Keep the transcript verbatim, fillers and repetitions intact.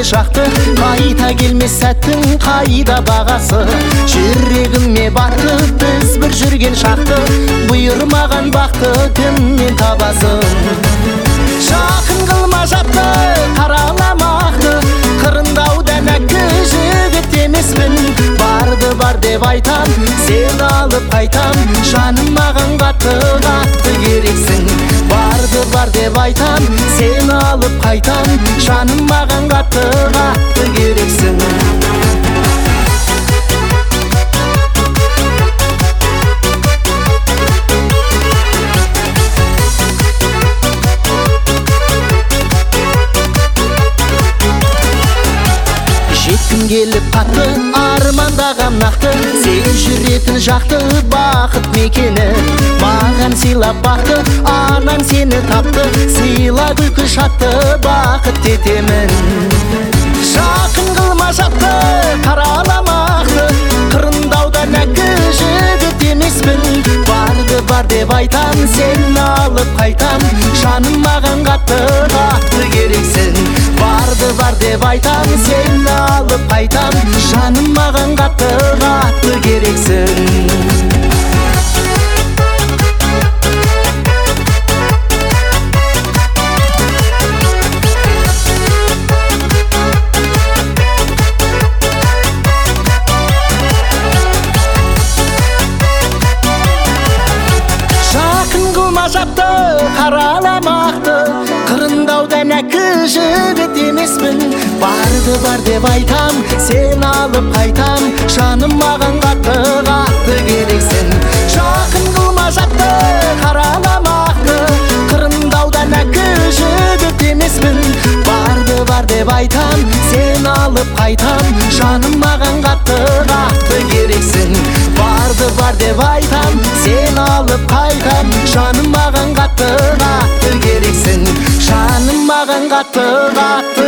шақты, қайта келмес сәттің қайда бағасы. Жүрегіме батты біз бір жүрген шақты, бұйырмаған бақты кімнен табасың? Жақын қылма жатты, қараламақты, қырындаудан әккі жігіт емеспін. Барды бар деп айтам, сен алып қайтам, жаным маған қатты қатты керексің. Барды бар деп айтам, сен алып қайтам, жаным маған қатты қатты керексің. Жеткім келіп қатты, армандағам нақты, сен жүретін жақты бақыт мекені. Маған сыйлап бақты, анаң сені тапты, сыйла күлкі шатты бақыт етемін. Жақын қылма жатты, қараламақты, қырындаудан әккі жігіт емеспін. Барды бар деп айтам, сен алып қайтам, жаным маған қатты қатты керексің. Барды бар деп айтам, сен алып қайтам, жаным маған қатты қатты керексің. Жақын қылма жатты, қараламақты, қырындаудан әккі жігіт емеспін. Барды бар деп айтам, сен алып қайтам, жаным маған қатты қатты керексің. Жақын қылма жатты, қараламақты, қырындаудан әккі жігіт емеспін. Барды бар деп айтам, сен алып қайтам, жаным маған қатты қатты керексің. Барды бар деп айтам, сен алып қайтам, жаным маған қатты қатты керексің. Жаным маған қатты қатты